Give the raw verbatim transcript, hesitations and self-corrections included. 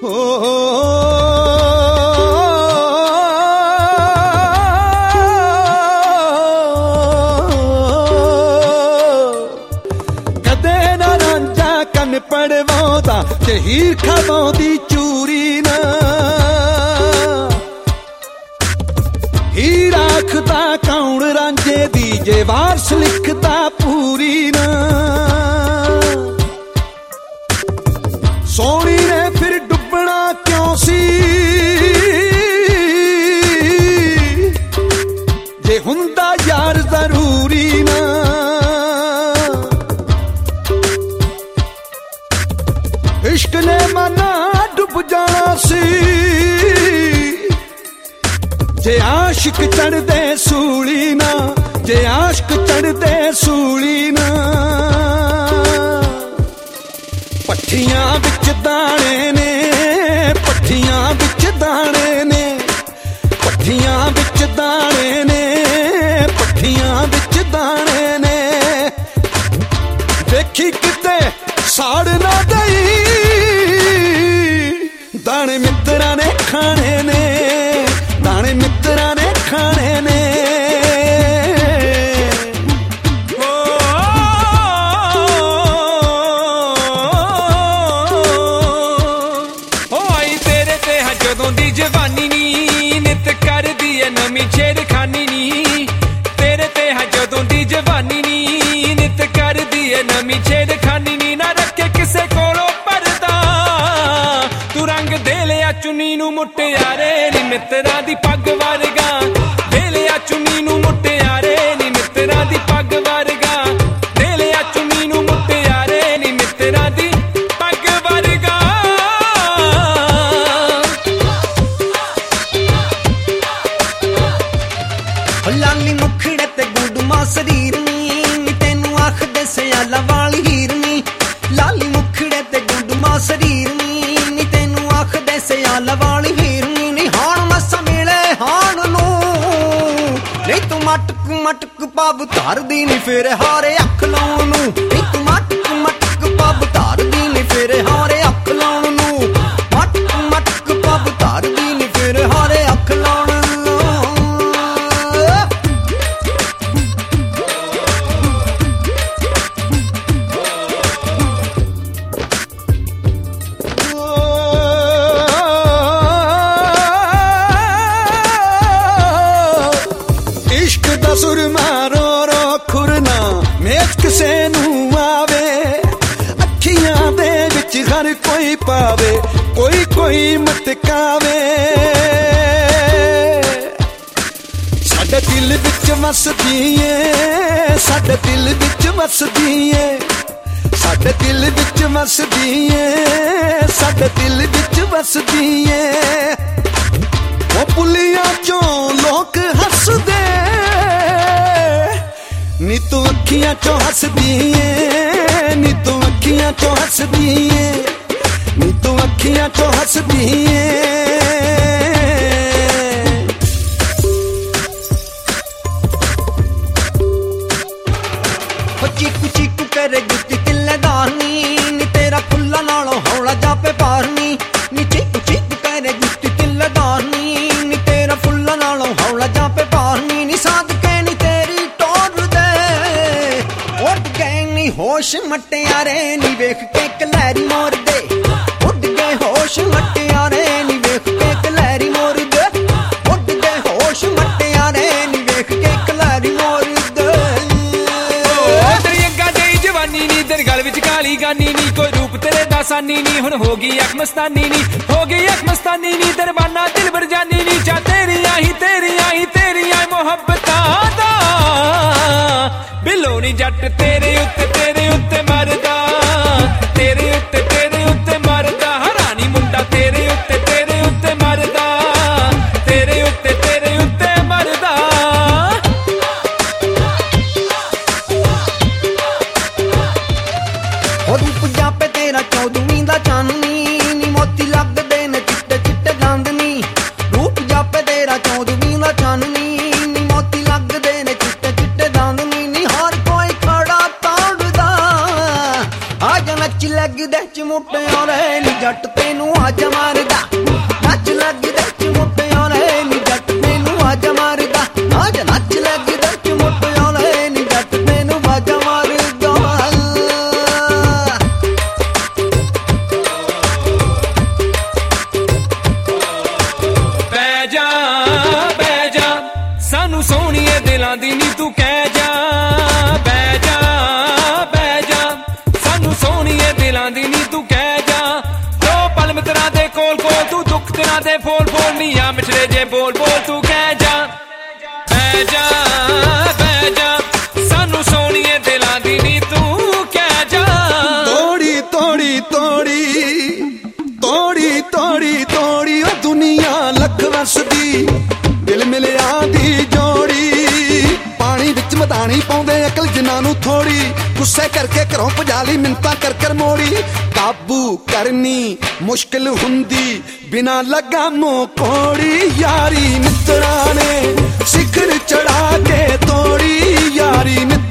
पड़वाउंदा ते हीर खावाउंदी चूरी ना हीर आखदा कौन रांझे दी जे वारस लिखदा पूरी ना सोनी ने फिर डुबना क्यों सी जे हुंदा यार जरूरी ना इश्क ने मना डुब जाना सी जे आशिक चढ़ दे सूली ना जे आशिक चढ़ दे सूली ना पट्ठियां बिच दाने ने पट्ठियां बिच दाने ने पट्ठियां बिच दाने ने पट्ठियां बिच दाने ने देखी किते साड़ ना दई दाने मित्रा ने खाने ने दाने मित्रा ने खाने ने ओ, ओ आई तेरे ते है जदों दी जवानी नी नित कर दी है नमी छेड़खानी नी तेरे ते है जदों दी जवानी नी नित कर दी है नमी छेड़खानी नी ना रखे किसे कोलों चुनी नू मुटियारे नी मित्रा दी पग वर्गा दे लिया चुनी नू मुटियारे नी मित्रा दी पग वर्गा दे लिया चुनी नू मुटियारे नी मित्रा दी पग वर्गा लाली मुखड़े ते गुडमा शरीर नी तेनू आखदे सियाला वाली हीरनी लाली मुखड़े ते गुडमा शरीर नी सियाल वाली हीरनी नी हाण मसा मिले हाण नू नहीं तू मटक मटक पब धर दी नी फिर हारे अख लाउण नू नहीं तू मटक मटक पब धर दी नी फिर हारे अख लाउण नू मटक मटक पब धर दी नी फिर हारे अख लाउण सुर मारो रो खुरना मेच किसे नू आवे अखियां दे विच हर कोई पावे कोई कोई मटकावे साडे दिल विच वसदी ए साडे दिल विच वसदी ए साडे दिल विच वसदी ए साडे दिल विच वसदी ए ओ पुलियां चों लोक हसदे नी तू अखियां चो हसदी है नी तू अखियां चो हसदी है नी तू अखियां चो हसदी है चीकू चीकू करे जुत्ती किले दारनी नी तेरा फुल्ला नालों हौला जापे पारनी नी चीकू चीकू करे जुत्ती किले दारनी नी तेरा फुल्ला नालों हौला जापे पारनी नी साध के नी तेरी होश मटियारे नी वेख के कलैरी मोर दे उड़ गए होश मटियारे नी वेख के कलैरी मोर दे उड़ गए होश मटियारे नी वेख के कलैरी मोर दे तेरी अग्गा जेही जवानी नी तेरे गल विच काली गानी नी कोई रूप तेरे दा सानी नी हुण हो गई अख मस्तानी नी हो गई अख मस्तानी नी तेरे बाना दिल भर जानी नी चा तेरी आई तेरी आई तेरी आई मोहब्बतां दा बिलोनी जट तेरे उत्ते तेरे उत्ते मरदा तेरे उत्ते तेरे उत्ते मरदा हरानी मुंडा तेरे उत्ते तेरे उत्ते मरदा तेरे उत्ते तेरे उत्ते मरदा ओ रूप जापे तेरा चौदहवीं दा चांदनी नी मोती लगदे ने चिट्टे चिट्टे दंद नी रूप जापे तेरा चौदहवीं दा चांदनी नी मोती लगदे ने चिट्टे चिट्टे दंद नी हर कोई खड़ा ताड़दा आ जा नच लगदे ਮੁਟਿਆਰੇ ਨੀ ਜੱਟ ਤੈਨੂੰ ਆਜ ਮਾਰਦਾ ਨੱਚ ਲੱਗਦਾ ਚ ਮੁਟਿਆਰੇ ਨੀ ਜੱਟ ਤੈਨੂੰ ਆਜ ਮਾਰਦਾ ਆਜ ਨੱਚ ਲੱਗਦਾ ਚ ਮੁਟਿਆਰੇ ਨੀ ਜੱਟ ਤੈਨੂੰ ਆਜ ਮਾਰਦਾ ਬਹਿ ਜਾ ਬਹਿ ਜਾ ਸਾਨੂੰ ਸੋਹਣੀਏ ਦਿਲਾਂ ਦੀ ਨੀ ਤੂੰ ਕਹਿ ਜਾ ਬਹਿ ਜਾ ਬਹਿ ਜਾ ਸਾਨੂੰ ਸੋਹਣੀਏ ਦਿਲਾਂ ਦੀ ਨੀ ਤੂੰ ਕਹਿ ਜਾ ਦੋ ਪਲ ਮਿੱਤਰਾਂ ਦੇ ਕੋਲ ਕੋਲ ਤੂੰ ਦੁੱਖ ਤੇਰਾ ਦੇ ਫੋਲ ਫੋਲ ਨੀ ਆ ਮਿਛੜੇ ਜੇ ਬੋਲ ਬੋਲ ਤੂੰ ਕਹਿ ਜਾ ਬਹਿ ਜਾ ਬਹਿ ਜਾ ਸਾਨੂੰ ਸੋਹਣੀਏ ਦਿਲਾਂ ਦੀ ਨੀ ਤੂੰ ਕਹਿ ਜਾ ਤੋੜੀ ਤੋੜੀ ਤੋੜੀ ਤੋੜੀ ਤੋੜੀ ਤੋੜੀ ਉਹ ਦੁਨੀਆ ਲੱਖ ਵਸਦੀ ਦਿਲ ਮਿਲਿਆ ਦੀ ਜੋੜੀ ਪਾਣੀ ਵਿੱਚ ਮਦਾਨੀ ਪਾਉਂਦੇ ਅਕਲ ਜਿਨ੍ਹਾਂ ਨੂੰ ਥੋੜੀ ਗੁੱਸੇ ਕਰਕੇ ਘਰੋਂ ਭਜਾ ਲਈ ਮਿੰਤਾਂ ਕਰ ਕਰ ਮੋੜੀ ਕਾਬੂ ਕਰਨੀ ਮੁਸ਼ਕਿਲ ਹੁੰਦੀ ਬਿਨਾ ਲਗਾਮੋਂ ਕੋੜੀ ਯਾਰੀ ਮਿੱਤਰਾਂ ਨੇ ਸਿਖਰ ਚੜਾ ਕੇ ਤੋੜੀ ਯਾਰੀ